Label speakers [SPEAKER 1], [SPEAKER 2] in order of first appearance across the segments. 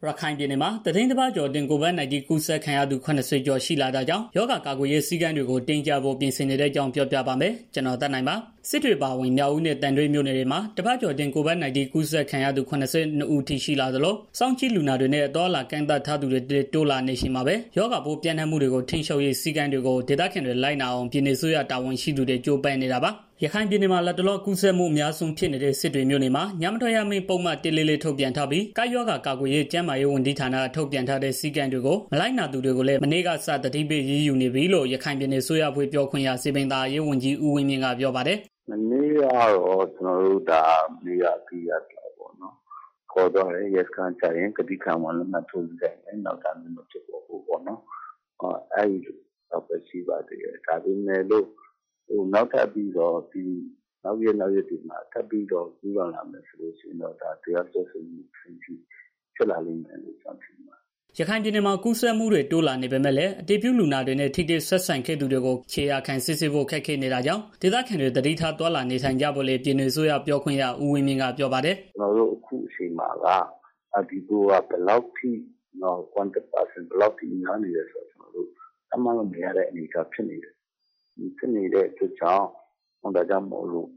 [SPEAKER 1] ရခိုင်ပြည်နယ်မှာသတင်းတစ်ပတ်ကျော်တင်ကိုဗစ် -19 ကူးစက်ခံရသူ80ကျော်ရှိလာတာကြောင့်ရောဂါကာကွယ်ရေးစည်းကမ်းတွေကိုတင်းကြပ်ဖို့ပြင်ဆင်နေတဲ့အကြောင်းပြောပြပါမယ်။ကျွန်တော်သက်နိုင်ပါစစ်တွေပါဝင်မြောက်ဦးနဲ့တန်တွေးမြို့နယ်တွေမှာတစ်ပတ်ကျော်တင်ကိုဗစ် -19 ကူးစက်ခံရသူ82ဦးထိရှိလာသလိုစောင့်ကြည့်လူနာတွေနဲ့အတော်လာကန့်သတ်ထားသူတွေတိုးလာနေရှိမှာပဲရောဂါပိုးပြန့်နှံ့မှုတွေကိုထိန်းချုပ်ရေးစည်းကမ်းတွေကိုဒေသခံတွေလိုက်နာအောင်ပြည်내ဆိုရတာဝန်ရှိသူတွေကြိုးပမ်းနေတာပါရခိုင်ပြည်နယ်မှာလက်တလောကူးစက်မှုအများဆုံးဖြစ်နေတဲ့စစ်တွေမြို့နယ်မှာညမထွက်ရမင်းပုံမှန်144ထုတ်ပြန်ထားပြီးကာယောဂါကာကွယ်ရေးကျန်းမာရေးဝန်ကြီးဌာနထုတ်ပြန်ထားတဲ့စည်းကမ်းတွေကိုမလိုက်နာသူတွေကိုလည်းမနေ့ကစတတိပေးရေးယူနေပြီလို့ရခိုင်ပြည်နယ်ဆိုရဖွဲ့ပြောခွင့်ရစေပင်သာရေးဝန်ကြီးဦးဝင်းမြင့်ကပြောပါတယ်
[SPEAKER 2] မနေ့ကတော့ကျွန်တော်တို့ဒါနေ့ကပြီးရတယ်ပေါ့နော်ခေါ်တော့ရက်ကန်ချရင်ကတိခံဝန်လက်မှတ်ထိုးကြတယ်နောက်တာမျိုးမဖြစ်ဘူးပေါ့နော်အဲဒီတော့ပဲရှိပါသေးတယ်ဒါပေမဲ့လို့နောက်ထပ်ပြီးတော့ဒီနောက်ရက်ဒီမှာထပ်ပြီးတော့ပြီးပါလာမယ်ဆိုလို့ရှိရင်တော့ဒါတရားစွဲဆိုမှုဖြစ်လာလိမ့်မယ်လို့ကျွန်တော်ထင်ပါတယ်
[SPEAKER 1] ရခိုင်ပြည်နယ်မှာကူးစက်မှုတွေတိုးလာနေပေမဲ့လည်းအတည်ပြုလူနာတွေနဲ့ထိတွေ့ဆက်ဆံခဲ့သူတွေကိုခြေရာခံစစ်ဆေးဖို့ခက်ခဲနေတာကြောင့်ဒေသခံတွေတတိထားတွာလာနေထိုင်ကြဖို့လေပြည်နယ်ဆိုရပြောခွင့်ရဦးဝင်းမြင့်ကပြောပါတယ်
[SPEAKER 2] ကျွန်တော်တို့အခုအချိန်မှာကအဒီတိုးကဘယ်လောက်ထိတော့ 100% ဘယ်လောက်ထိများနေလဲဆိုတော့ကျွန်တော်တို့အမှန်မရတဲ့အနေအထားဖြစ်နေတယ်ဖြစ်နေတဲ့အတွက်ကြောင့်ဒါကြောင့်မို့လို့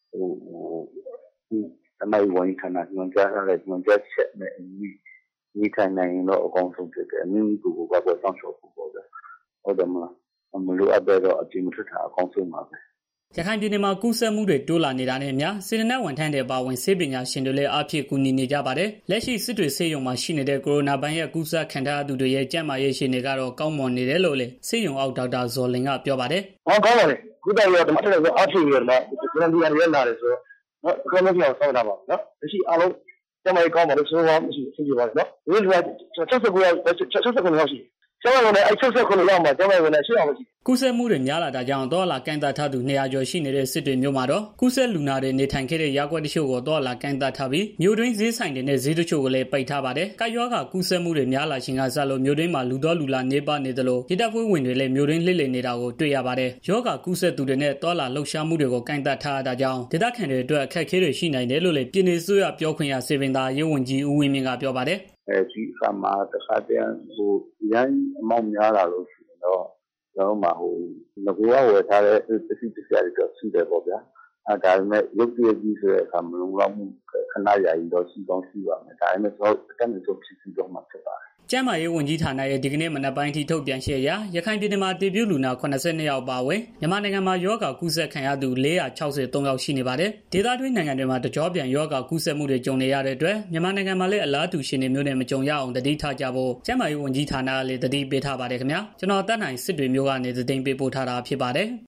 [SPEAKER 2] အမိုက်ဝန်ခံညွှန်ကြားရတဲ့ညွှန်ကြားချက်နဲ့ဒီထိုင်နိုင်တော့အကောင်းဆုံးဖြစ်တယ်အမျိုးကိုဘာပဲစောင့်ရှောက်ဖို့ပေါ့ဗျာဟုတ်တယ်မလားမလို့အပ်တော့အချိန်မထွက်တာအကောင်းဆုံးပါပဲ
[SPEAKER 1] ရခိုင်ပြည်နယ်မှာကူးစက်မှုတွေတိုးလာနေတာနဲ့အမျှစေတနာ့ဝန်ထမ်းတွေပါဝင်ဆေးပညာရှင်တွေလည်းအဖြစ်ကူညီနေကြပါတယ်လက်ရှိစစ်တွေဆေးရုံမှာရှိနေတဲ့ကိုရိုနာဗိုင်းရပ်စ်ကူးစက်ခံထားသူတွေရဲ့ကျန်းမာရေးရှင်တွေကတော့ကောင်းမွန်နေတယ်လို့လည်းဆေးရုံအောက်ဒေါက်တာဇော်လင်ကပြောပါတယ်
[SPEAKER 3] ကောင်းပါလေခုတည်းကဓမ္မထက်ဆိုအဖြစ်ရတော့ကျွန်တော်ဒီရရလာတယ်ဆိုတော့ခဏလောက်ဆောက်တာပါနော်လက်ရှိအားလုံးကျမကြီးကောင်းပါလို့ဆိုတော့မရှိသိကြပါနော်ဒီက69ရောက်ရှိကျမဝင်အဲ့69ရောက်မှာကျမဝင်ရှေ့အောင်မရှိ
[SPEAKER 1] ကူးစက်မှုတွေများလာတာကြောင့်တော့လာကန်တာထားသူ200ကျော်ရှိနေတဲ့စစ်တွေမျိုးမှာတော့ကူးစက်လူနာတွေနေထိုင်ခဲ့တဲ့ရပ်ကွက်တချို့ကိုတော့လာကန်တာထားပြီးမြို့တွင်းဈေးဆိုင်တွေနဲ့ဈေးတချို့ကိုလည်းပိတ်ထားပါတယ်။ကာယောဂါကူးစက်မှုတွေများလာခြင်းကစလို့မြို့တွင်းမှာလူတော်လူလာနေပါနေသလိုရတပ်ဖွဲ့ဝင်တွေလည်းမြို့တွင်းလှည့်လည်နေတာကိုတွေ့ရပါတယ်။ယောဂါကူးစက်သူတွေနဲ့တော့လာလှုပ်ရှားမှုတွေကိုကန်တာထားတာကြောင့်ဒေသခံတွေအတွက်အခက်အခဲတွေရှိနိုင်တယ်လို့လည်းပြည်내ဆိုရပြောခွင့်ရစေပင်သာရေးဝန်ကြီးဦးဝင်းမြင့်ကပြောပါတယ်
[SPEAKER 2] ဒီအခါမှာတစ်ခါတည်းရန်အမောင်းများလာလို့ရှိရင်တော့ကျွန်တော်မှငကူဝယ်ထားတဲ့ပစ္စည်းတွေတော့ရှိတယ်ပေါ့ဗျာဒါပေမဲ့ရုပ်တရက်ကြီးဆိုတဲ့အခါမလုံလောက်မှုခဏရာကြီးတော့ရှိကောင်းရှိပါမယ်ဒါပေမဲ့ကျွန်တော်အတက်နဲ့ဆိုဖြစ်ပြီးတော့မှဖြစ်ပါတယ်
[SPEAKER 1] ကျန်းမာရေးဝန်ကြီးဌာနရဲ့ဒီကနေ့မနက်ပိုင်းထိထုတ်ပြန်ချက်အရရခိုင်ပြည်နယ်မှာတည်ပြုလူနာ82ယောက်ပါဝင်မြန်မာနိုင်ငံမှာယောဂါကူးစက်ခံရသူ463ယောက်ရှိနေပါတယ်ဒေသတွင်းနိုင်ငံတွေမှာတကြောပြန်ယောဂါကူးစက်မှုတွေကြုံနေရတဲ့အတွက်မြန်မာနိုင်ငံမှာလည်းအလားတူရှင်တွေမျိုးနဲ့မကြုံရအောင်တတိထားကြဖို့ကျန်းမာရေးဝန်ကြီးဌာနကလည်းတတိပေးထားပါတယ်ခင်ဗျာကျွန်တော်တက်နိုင်စစ်တွေမျိုးကနေသတင်းပေးပို့ထားတာဖြစ်ပါတယ်